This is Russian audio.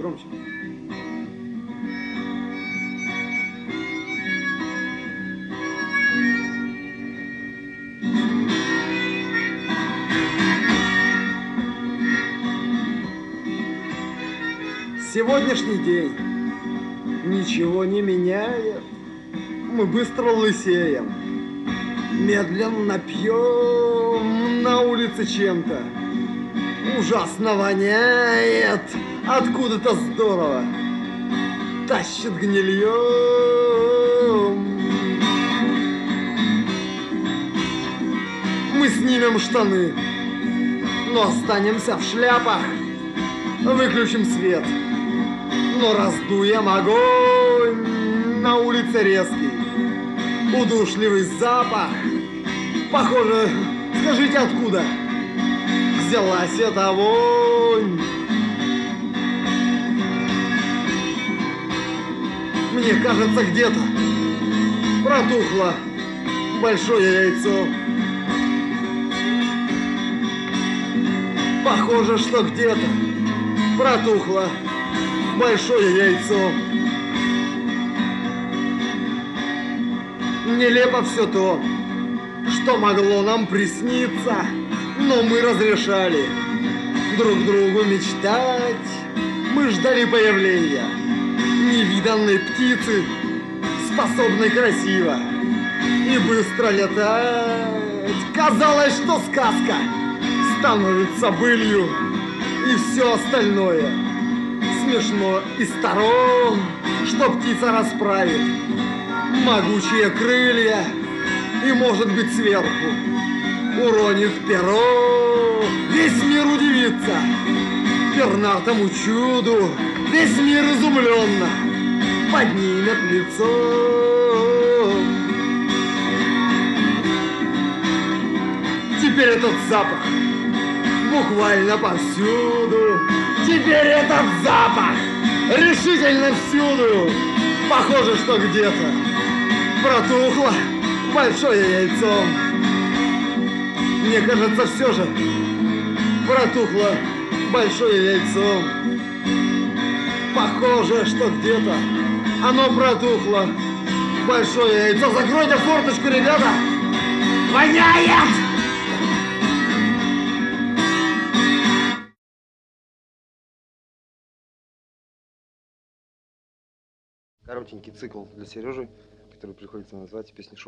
Громче. Сегодняшний день ничего не меняет. Мы быстро лысеем, медленно пьем на улице чем-то. Ужасно воняет, откуда-то здорово, тащит гнильем. Мы снимем штаны, но останемся в шляпах, выключим свет, но раздуем огонь. На улице резкий, удушливый запах. Похоже, скажите, откуда взялась эта вонь? Мне кажется, где-то протухло большое яйцо. Похоже, что где-то протухло большое яйцо. Нелепо все то, что могло нам присниться, но мы разрешали друг другу мечтать. Мы ждали появления невиданной птицы, способной красиво и быстро летать. Казалось, что сказка становится былью, и все остальное смешно из сторон, что птица расправит могучие крылья и, может быть, сверху уронит перо. Весь мир удивится пернатому чуду, весь мир изумленно поднимет лицо. Теперь этот запах буквально повсюду. Теперь этот запах решительно всюду. Похоже, что где-то протухло большое яйцо. Мне кажется, все же протухло большое яйцо. Похоже, что где-то оно протухло большое яйцо. Закройте форточку, ребята! Воняет! Коротенький цикл для Сережи, который приходится назвать песней.